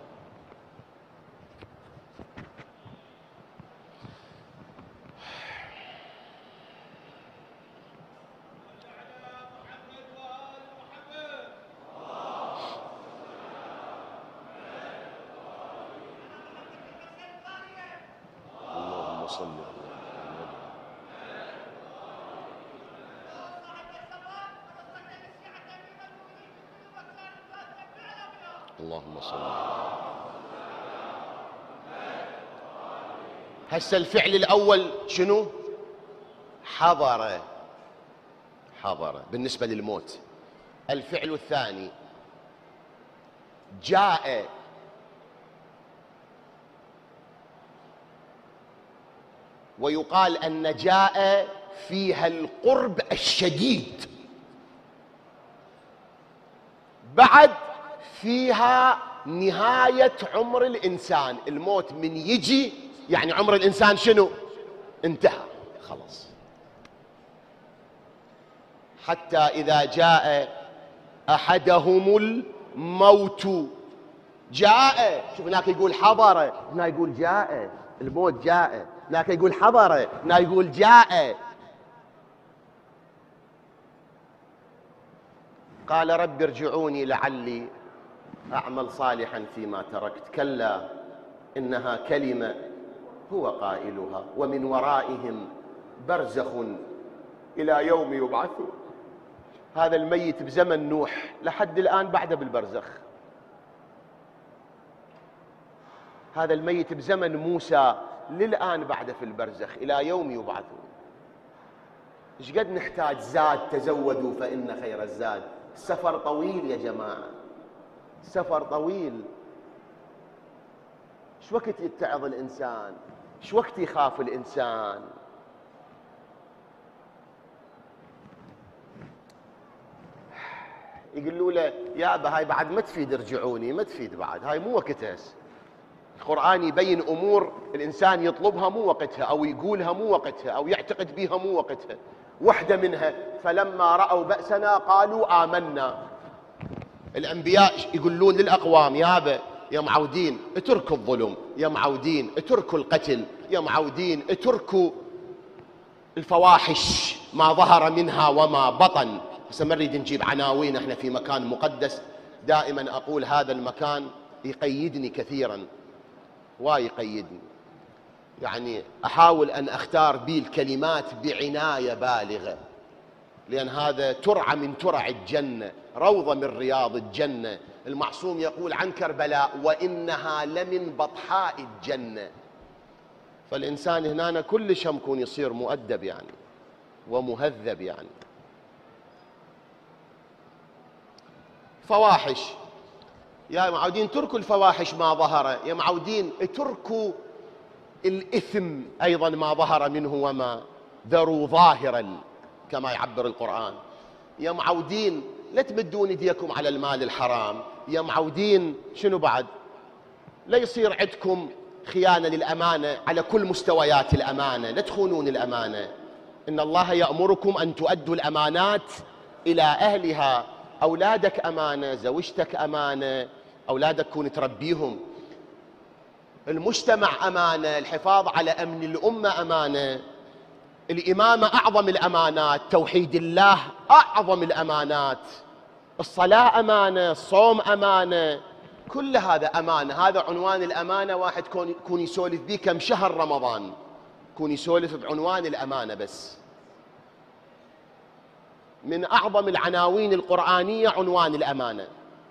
اللهم صل اللهم صل. هسه الفعل الأول شنو؟ حضر، حضر بالنسبة للموت. الفعل الثاني جاء، ويقال أن جاء فيها القرب الشديد، بعد فيها نهاية عمر الإنسان. الموت من يجي يعني عمر الإنسان شنو؟ انتهى خلاص. حتى إذا جاء أحدهم الموت جاء. شوف هناك يقول حضر، هنا يقول جاء. الموت جاء، هناك يقول حضر، هنا يقول جاء. قال رب ارجعوني لعلي أعمل صالحا فيما تركت. كلا إنها كلمة هو قائلها ومن ورائهم برزخ إلى يوم يبعثون. هذا الميت بزمن نوح لحد الآن بعده بالبرزخ. هذا الميت بزمن موسى للآن بعده في البرزخ إلى يوم يبعثون. إيش قد نحتاج زاد؟ تزودوا فإن خير الزاد. السفر طويل يا جماعة، سفر طويل. شو وقت يتعظ الإنسان؟ شو وقت يخاف الإنسان؟ يقولوا له يا أبا هاي بعد ما تفيد، ارجعوني، ما تفيد بعد، هاي مو وقتها. القرآن يبين أمور الإنسان يطلبها مو وقتها، أو يقولها مو وقتها، أو يعتقد بها مو وقتها. واحدة منها فلما رأوا بأسنا قالوا آمنا. الأنبياء يقولون للأقوام يا أبا يا معودين اتركوا الظلم، يا معودين اتركوا القتل، يا معودين اتركوا الفواحش ما ظهر منها وما بطن. هسه ما نريد نجيب عناوين، احنا في مكان مقدس. دائما أقول هذا المكان يقيدني كثيرا، واي يقيدني، يعني أحاول أن أختار به الكلمات بعناية بالغة، لأن هذا ترعى من ترع الجنة، روضة من رياض الجنة. المعصوم يقول عن كربلاء وإنها لمن بطحاء الجنة. فالإنسان هنا كلش هم يكون يصير مؤدب يعني ومهذب يعني. فواحش، يا معودين اتركوا الفواحش ما ظهر، يا معودين اتركوا الإثم أيضا ما ظهر منه وما ذروا ظاهرا كما يعبر القرآن. يا معودين لا تمدون ايديكم على المال الحرام. يا معودين شنو بعد؟ لا يصير عندكم خيانة للأمانة على كل مستويات الأمانة، لا تخونون الأمانة. إن الله يأمركم أن تؤدوا الأمانات إلى أهلها أولادك أمانة، زوجتك أمانة، أولادك كون تربيهم، المجتمع أمانة، الحفاظ على أمن الأمة أمانة، الإمامة أعظم الأمانات، توحيد الله أعظم الأمانات، الصلاة أمانة، الصوم أمانة، كل هذا أمانة. هذا عنوان الأمانة. واحد كون يسولف بيه كم شهر رمضان، كون يسولف بعنوان الأمانة بس. من أعظم العناوين القرآنية عنوان الأمانة.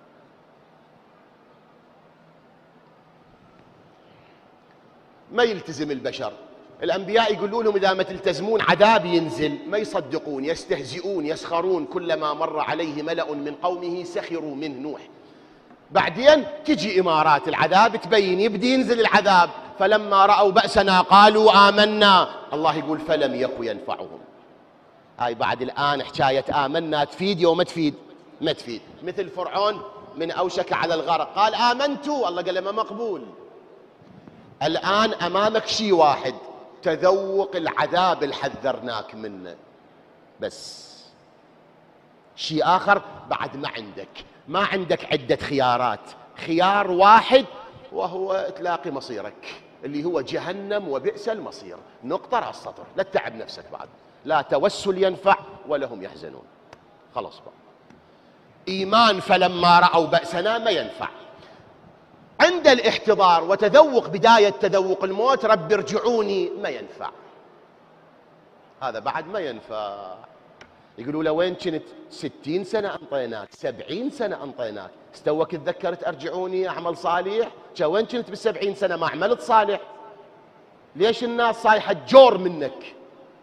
ما يلتزم البشر، الأنبياء يقولوا لهم إذا ما تلتزمون عذاب ينزل، ما يصدقون، يستهزئون، يسخرون. كلما مر عليه ملأ من قومه سخروا منه. نوح بعدين تجي إمارات العذاب تبين، يبدي ينزل العذاب. فلما رأوا بأسنا قالوا آمنا. الله يقول فلم يك ينفعهم. هاي بعد الآن حكاية آمنا تفيد يوم تفيد؟ ما تفيد. مثل فرعون من أوشك على الغرق قال آمنتوا، الله قال له ما مقبول. الآن أمامك شيء واحد، تذوق العذاب اللي حذرناك منه بس. شيء آخر بعد ما عندك، ما عندك عدة خيارات، خيار واحد وهو تلاقي مصيرك اللي هو جهنم وبئس المصير. نقطة على السطر، لا تتعب نفسك بعد. لا توسل ينفع ولا هم يحزنون. خلاص بقى. إيمان فلما رأوا بأسنا ما ينفع. عند الاحتضار وتذوق بداية تذوق الموت رب ارجعوني ما ينفع. هذا بعد ما ينفع. يقولوا له وين كنت؟ ستين سنة أنطيناك، سبعين سنة أنطيناك، استوك تذكرت أرجعوني أعمل صالح؟ وين كنت بالسبعين سنة ما عملت صالح؟ ليش الناس صايحة جور منك؟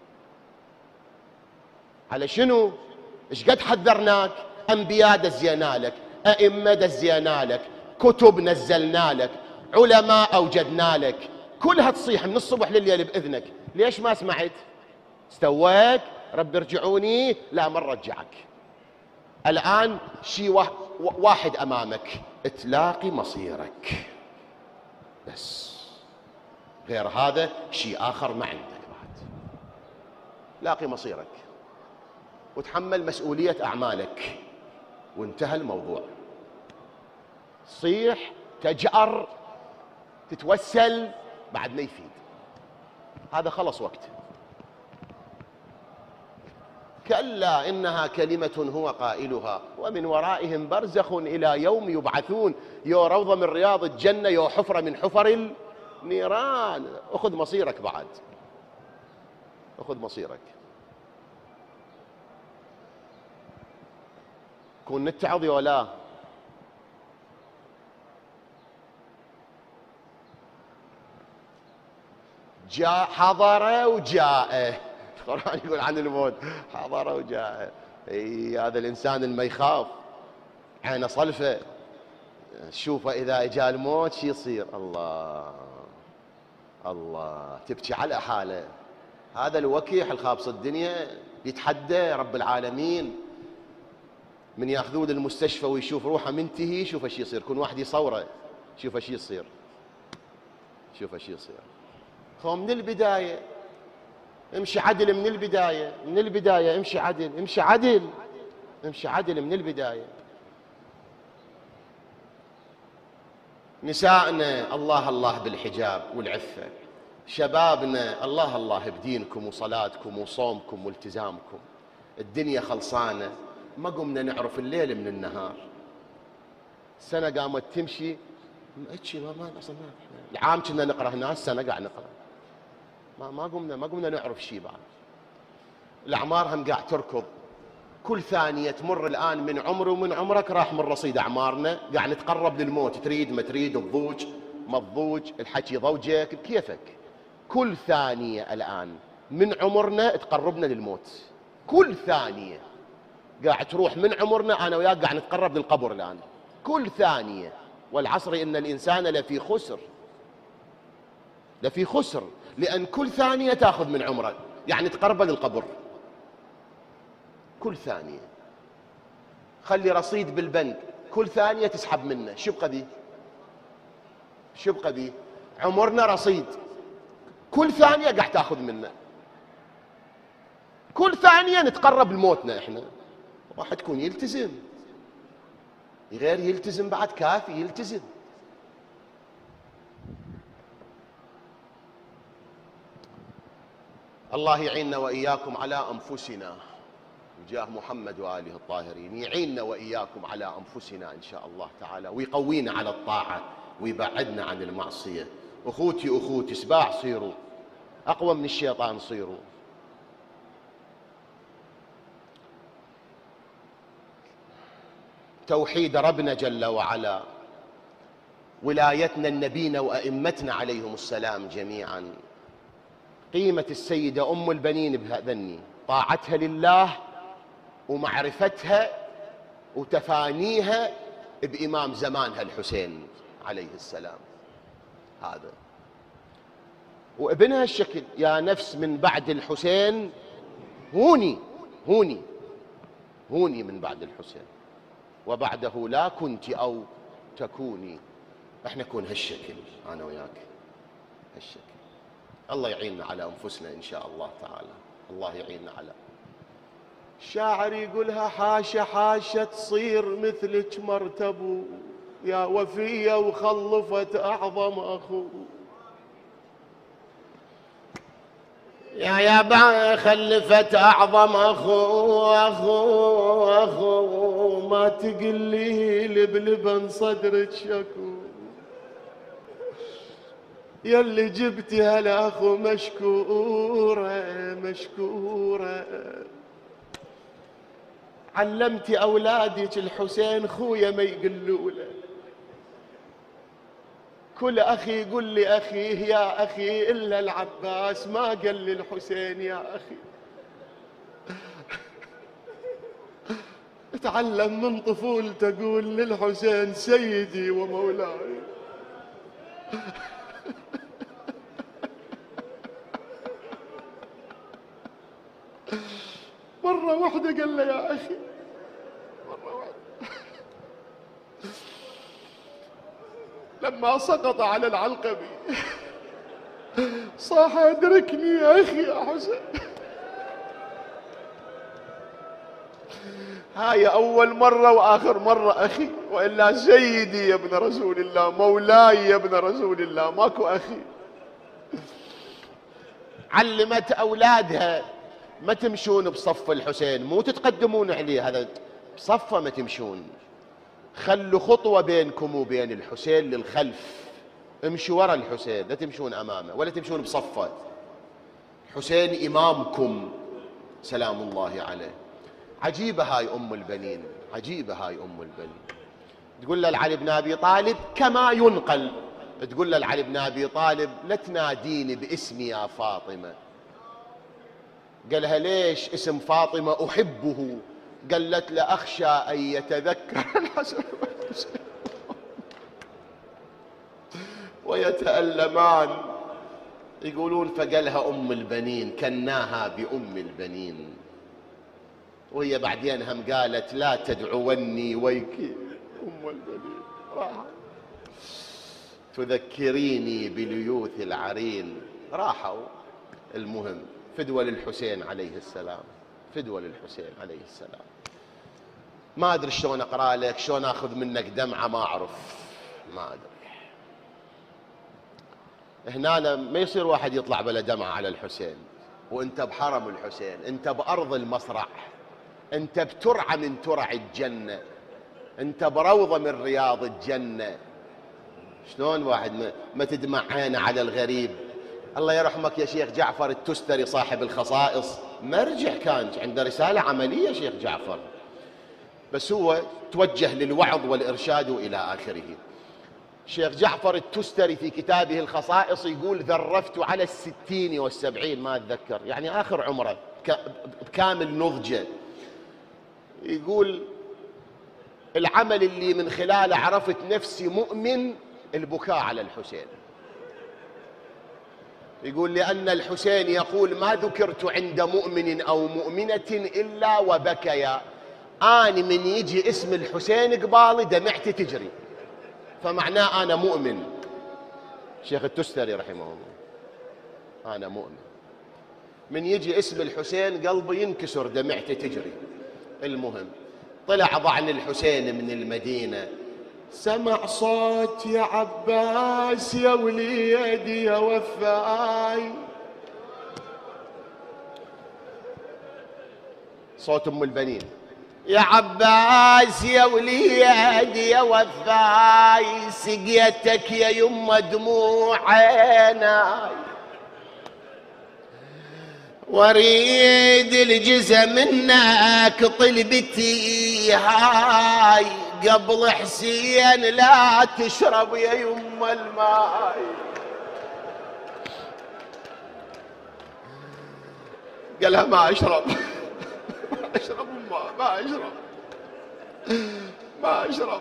على شنو؟ إيش قد حذرناك؟ أنبياء دزينا لك، أئمة دزينا لك، كتب نزلنا لك، علماء أوجدنا لك، كلها تصيح من الصبح لليل بإذنك. ليش ما سمعت؟ استويك رب ارجعوني، لا ما رجعك. الآن شيء واحد أمامك، تلاقي مصيرك بس. غير هذا شيء آخر ما عندك بعد. لاقي مصيرك وتحمل مسؤولية أعمالك وانتهى الموضوع. صيح، تجأر، تتوسل، بعد ما يفيد. هذا خلص وقته. كلا إنها كلمة هو قائلها ومن ورائهم برزخ إلى يوم يبعثون. يو روضة من رياض الجنة، يو حفرة من حفر النيران. أخذ مصيرك بعد، أخذ مصيرك. كون نتعظ ولا جاء حضر وجاء. القرآن يقول عن الموت حضر وجاء. اي هذا الإنسان اللي ما يخاف، عينه صلفة، شوفه إذا إجا الموت شي يصير. الله الله، تبكي على حاله. هذا الوكيح الخابص الدنيا يتحدى رب العالمين. من ياخذوه للمستشفى ويشوف روحه منتهي، شوف ايش يصير. كون واحد يصوره، شوف ايش يصير، شوف ايش يصير. فمن البدايه امشي عدل، من البدايه، من البدايه امشي عدل، امشي عدل، امشي عدل من البدايه. نسائنا الله الله بالحجاب والعفه، شبابنا الله الله بدينكم وصلاتكم وصومكم والتزامكم. الدنيا خلصانه، ما قمنا نعرف الليل من النهار. السنة قامت تمشي، ما ما أصلا العام كنا نقرأ هنا، السنة قاعد نقرأ. ما ما قمنا ما قمنا نعرف شيء بعد. الأعمار هم قاعد تركض، كل ثانية تمر الآن من عمري ومن عمرك راح من رصيد أعمارنا، قاعد نتقرب للموت. تريد ما تريد، الضوج ما الضوج، الحكي ضوجك بكيفك. كل ثانية الآن من عمرنا تقربنا للموت، كل ثانية قاعد تروح من عمرنا أنا وياك قاعد نتقرب للقبر الآن كل ثانية. والعصر إن الإنسان لفي خسر، لفي خسر، لأن كل ثانية تأخذ من عمرك، يعني تقرب للقبر كل ثانية. خلي رصيد بالبنك، كل ثانية تسحب منه. شو بقى ذي؟ شو بقى ذي؟ عمرنا رصيد، كل ثانية قاعد تأخذ منه، كل ثانية نتقرب لموتنا. إحنا راح تكون يلتزم غير يلتزم بعد كافي يلتزم. الله يعيننا وإياكم على أنفسنا بجاه محمد وآله الطاهرين، يعيننا وإياكم على أنفسنا إن شاء الله تعالى، ويقوينا على الطاعة ويبعدنا عن المعصية. أخوتي أخوتي سباع صيروا، أقوى من الشيطان صيروا. توحيد ربنا جل وعلا، ولايتنا النبينا وأئمتنا عليهم السلام جميعا، قيمة السيدة أم البنين بهذني، طاعتها لله ومعرفتها وتفانيها بإمام زمانها الحسين عليه السلام. هذا وابنها الشكل، يا نفس من بعد الحسين هوني هوني هوني من بعد الحسين، وبعده لا كنت أو تكوني. احنا نكون هالشكل أنا وياك هالشكل. الله يعيننا على أنفسنا إن شاء الله تعالى. الله يعيننا على. الشاعر يقولها حاشا حاشا تصير مثلك مرتبو يا وفية وخلفت أعظم أخو، يا يابا خلفت أعظم أخو أخو أخو، ما تقلي لبلبن صدرك شكو، يلي جبتي هالأخو مشكورة مشكورة. علمتي أولادك الحسين خويا ما يقلوا له، كل أخي يقول لي أخيه يا أخي إلا العباس ما قال لي الحسين يا أخي. اتعلم من طفولته تقول للحسين سيدي ومولاي. مرة واحدة قال له يا أخي، مرة واحدة لما سقط على العلقبي صاح أدركني يا أخي يا حسين. هاي أول مرة وآخر مرة أخي، وإلا سيدي يا ابن رسول الله مولاي يا ابن رسول الله ماكو أخي. علمت أولادها ما تمشون بصف الحسين، مو تتقدمون عليه، هذا بصفه ما تمشون، خلوا خطوة بينكم وبين الحسين للخلف، امشوا وراء الحسين لا تمشون أمامه ولا تمشون بصفه. حسين إمامكم سلام الله عليه. عجيبة هاي أم البنين، عجيبة هاي أم البنين. تقول له لعلي بن أبي طالب كما ينقل، تقول له لعلي بن أبي طالب لا تناديني باسمي يا فاطمة. قالها ليش اسم فاطمة أحبه؟ قالت له أخشى أن يتذكر الحسن والحسين ويتألمان. يقولون فقالها أم البنين، كناها بأم البنين. وهي بعدين هم قالت لا تدعوني ويكي أم البنين، راحت تذكريني بليوث العرين. راحوا. المهم فدوى للحسين عليه السلام، فدوى للحسين عليه السلام. ما أدري شلون أقرأ لك، شلون أخذ منك دمعة ما أعرف، ما أدري. هنا ما يصير واحد يطلع بلا دمعة على الحسين، وأنت بحرم الحسين، أنت بأرض المسرح، أنت بترعة من ترع الجنة، أنت بروضة من رياض الجنة. شلون واحد ما تدمع عينه على الغريب؟ الله يرحمك يا شيخ جعفر التستري صاحب الخصائص، مرجع كان عنده رسالة عملية شيخ جعفر، بس هو توجه للوعظ والإرشاد إلى آخره. شيخ جعفر التستري في كتابه الخصائص يقول ذرفت على الستين والسبعين، ما أتذكر يعني آخر عمره بكامل نضجه. يقول العمل اللي من خلاله عرفت نفسي مؤمن البكاء على الحسين. يقول لأن الحسين يقول ما ذكرت عند مؤمن أو مؤمنة إلا وبكيا، أنا من يجي اسم الحسين قبالي دمعتي تجري، فمعناه أنا مؤمن. شيخ التستري رحمه الله، أنا مؤمن من يجي اسم الحسين قلبي ينكسر دمعتي تجري. المهم طلع ضعن الحسين من المدينة، سمع صوت يا عباس يا وليدي يا وفاي، صوت ام البنين، يا عباس يا وليدي يا وفاي، سقيتك يا يمه دموع عيناي، واريد الجزا منك طلبتي هاي، قبل حسين لا تشرب يا يمه الماي. قالها ما اشرب ما اشرب ما ما اشرب ما اشرب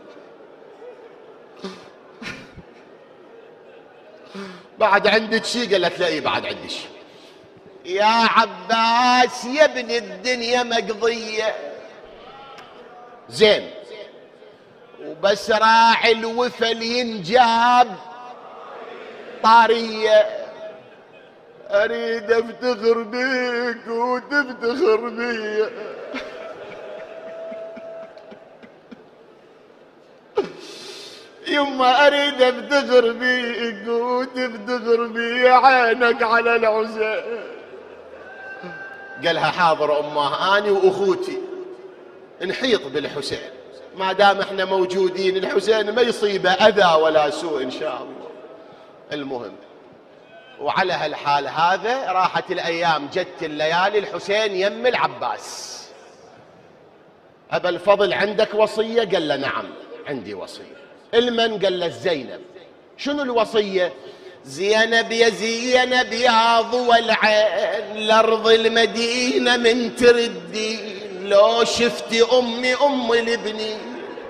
بعد عندك شي؟ قالت لا، اي بعد عندي شي. يا عباس يا ابن الدنيا مقضية زين، وبس راعي الوفل ينجاب طارية، اريد افتخر بيك وتفتخر بي، يما اريد افتخر بيك وتفتخر بي، عينك على الحسين. قالها حاضر امه، اني واخوتي نحيط بالحسين، ما دام احنا موجودين الحسين ما يصيبه اذى ولا سوء ان شاء الله. المهم، وعلى هالحال هذا راحت الايام، جت الليالي، الحسين يم العباس. ابا الفضل عندك وصيه؟ قال له نعم عندي وصيه. المن؟ قال له زينب. شنو الوصيه؟ زينب يا زينب يا ضوى العين، لارض المدينه من تردين، لو شفتي امي ام البنين.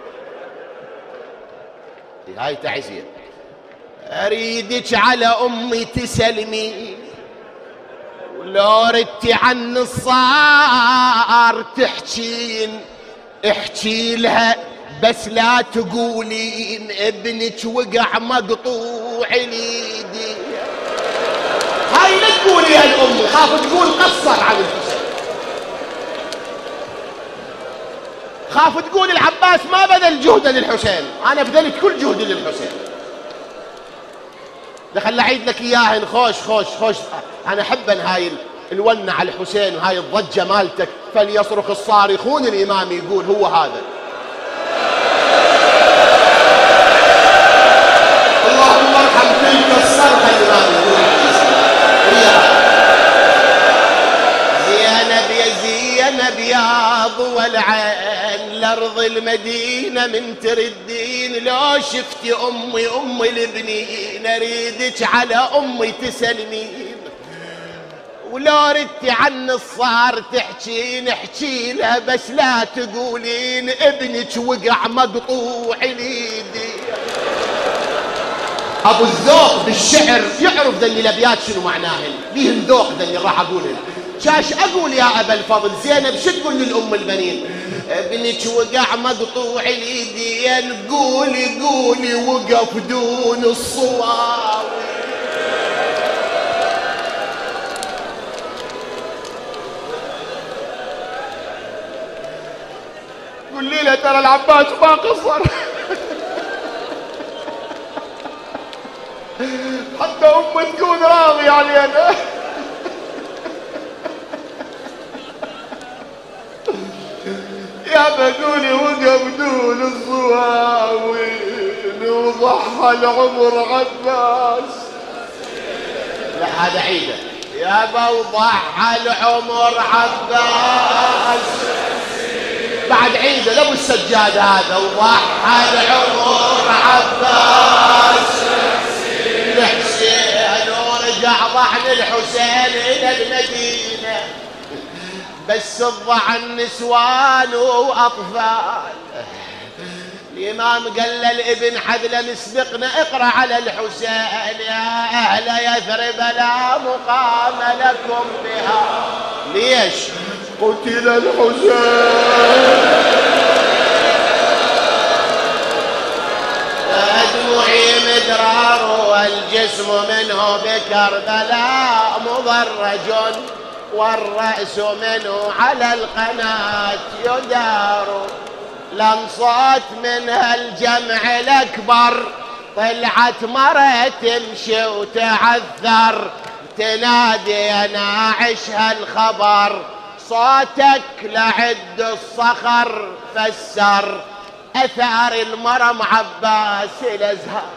هاي تعزيه، اريدك على امي تسلمي، ولو ردتي عن الصار تحجين، احكي لها بس لا تقولين ابنك وقع مقطوع اليدي. هاي لا تقوليها الام، خاف تقول قصر عن الحسين، خاف تقول العباس ما بذل جهدا للحسين، انا بذلت كل جهدي للحسين. دخل اعيد لك اياهن خوش خوش خوش، انا احبن هاي الونه على الحسين وهاي الضجه مالتك. فليصرخ الصارخون، الامام يقول هو هذا. اللهم ارحم تلك الصرخه، الامام يقول زينب يا زينب يا ضوى العين، لارض المدينه من تردين، لو شفتي امي ام البنين، اريدك على امي تسلمين، ولو ردتي عن الصار تحجين، احكي لها بس لا تقولين ابنك وقع مقطوع اليدي. ابو الذوق بالشعر يعرف ذني الابيات شنو معناهن، بيهن ذوق ذني راح اقولهن. شاش اقول يا ابا الفضل؟ زينب شو تقول للام البنين؟ ابنك وقع مقطوع اليدين، قولي قولي وقف دون الصواوي. قولي له ترى العباس ما قصر حتى امه تكون راضيه علينا. يا بقولي وقف دون الصواوين، وضحى العمر عباس. لا هذا عيده. يا بوضحى العمر عباس، بعد عيده لابو السجاد هذا، وضحى العمر عباس الحسين، ورجع ضعن الحسين الى المدينه، بس الضعن نسوان واطفال. الامام قال للابن حذلم اسبقنا اقرا على الحسين، يا اهل يثرب لا مقام لكم بها. ليش؟ قتل الحسين دموعي مدرار، والجسم منه بكربلاء مضرج، والرأس منه على القناة يدار، لنصوت من هالجمع الأكبر طلعت مرة تمشي وتعثر، تنادي أنا عش هالخبر، صوتك لعد الصخر فسر، أثار المرم عباس الأزهر.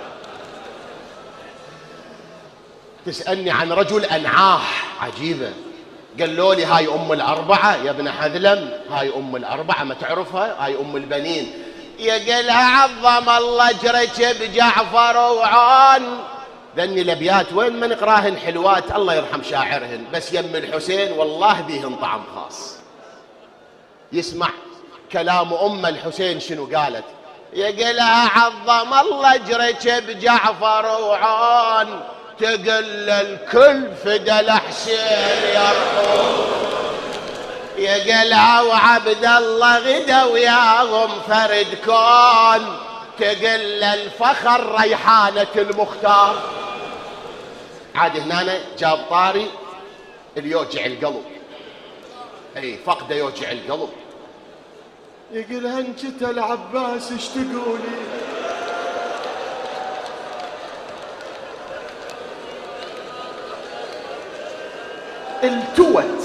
تسألني عن رجل أنعاح عجيبة، قالوا لي هاي أم الأربعة يا ابن حذلم، هاي أم الأربعة ما تعرفها، هاي أم البنين. يقلها عظم الله اجرك بجعفر وعون. ذني الأبيات وين ما نقراهن حلوات، الله يرحم شاعرهن، بس يم الحسين والله بيهن طعم خاص. يسمع كلام أم الحسين شنو قالت، يقلها عظم الله اجرك بجعفر وعون، تقل الكل فدى الحسين يرحم، يقلها وعبد الله غدا وياهم فرد كون، تقل الفخر ريحانة المختار. عاد هنا جاب طاري اليوجع القلب، اي فقده يوجع القلب. يقلها انت العباس ايش تقولي، التوت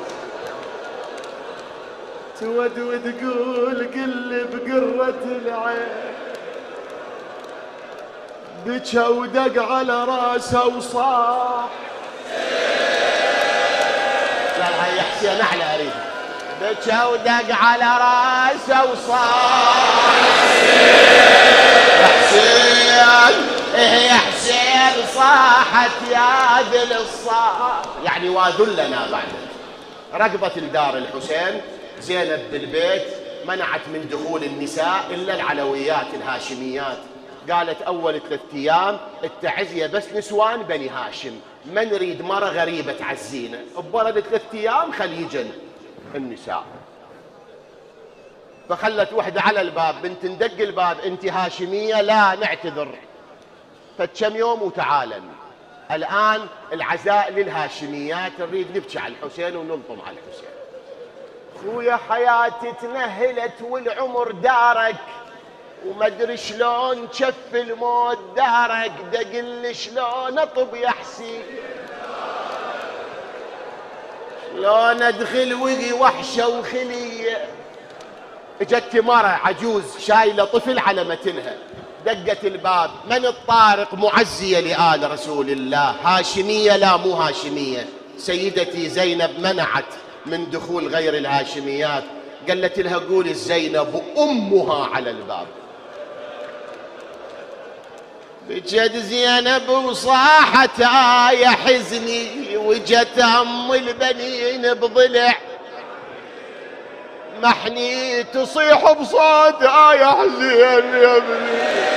تود وتقول قل بقرة العين، بكى ودق على راسه وصاح، قال هاي حسين اعلى اريد، بكى ودق على راسه وصاح، يا حسين ايه يا حسين صاحت يا ذل الصاح، يعني واذلنا بعد. رقبت الدار الحسين، زينب بالبيت منعت من دخول النساء إلا العلويات الهاشميات، قالت أول ثلاثة أيام التعزية بس نسوان بني هاشم، ما نريد مرة غريبة تعزينا، ببرد ثلاثة أيام خليجن النساء. فخلت وحدة على الباب، بنت ندق الباب انت هاشمية؟ لا نعتذر، فكم يوم وتعالن. الآن العزاء للهاشميات، نريد نبكي على الحسين ونلطم على الحسين. خويا حياتي تنهلت والعمر دارك، وما ادري شلون شف الموت دارك، دقل شلون اطب يا حسين، شلون ادخل وقي وحشه وخليه. اجت مرة عجوز شايله طفل على متنها، دقت الباب، من الطارق؟ معزيه لآل رسول الله، هاشميه لا مو هاشميه، سيدتي زينب منعت من دخول غير الهاشميات، قالت لها قولي زينب أمها على الباب. بجد زينب وصاحت آه يا حزني، وجت أم البنين بضلع محني تصيح بصوت آه يا حزين يا ابني،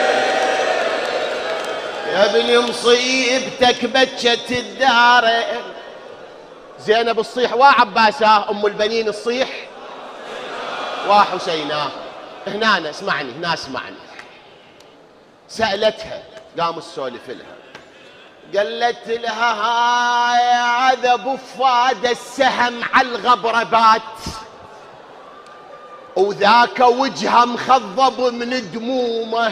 يا ابني مصيبتك بكت الدار. زينب الصيح وعباساه، أم البنين الصيح وحسيناه. هنا اسمعني، هنا اسمعني. سألتها، قام السولف لها، قالت لها هاي هذا بفاد السهم على الغبربات، وذاك وجهه مخضب من دمومه،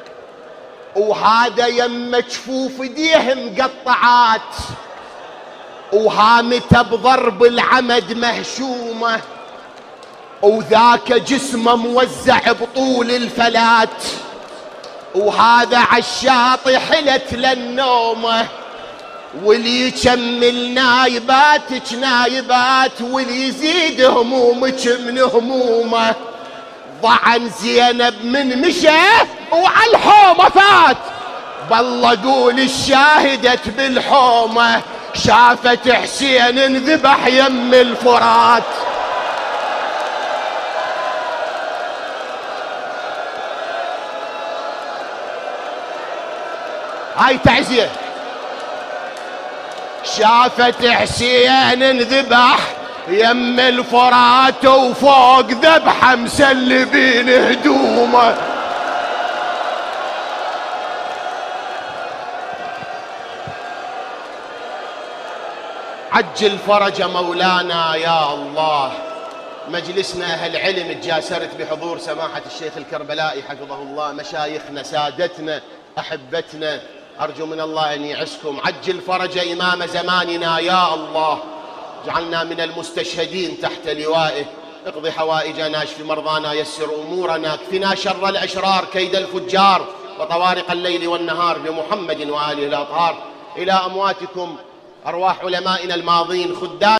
وهذا يم جفوف ايديه مقطعات، وهامته بضرب العمد مهشومه، وذاك جسمه موزع بطول الفلات، وهذا عالشاطئ حلت للنومه، واللي يكمل نايباتك نايبات، واللي يزيد همومك من همومه. ضعن زينب من مشى وعلى الحومه فات، بالله قول الشاهدت بالحومه، شافت حسين انذبح يم الفرات. هاي تعزية. شافت حسين انذبح يم الفرات، وفوق ذبحه مسلبين هدومه. عجل فرج مولانا يا الله. مجلسنا أهل علم، تجاسرت بحضور سماحة الشيخ الكربلائي حفظه الله، مشايخنا سادتنا أحبتنا، أرجو من الله أن يعزكم. عجل فرج إمام زماننا يا الله، جعلنا من المستشهدين تحت لوائه. اقض حوائجنا، اشف مرضانا، يسر أمورنا، اكفنا شر الأشرار، كيد الفجار، وطوارق الليل والنهار، بمحمد وآله الأطهار. إلى أمواتكم أرواح علمائنا الماضين، خدام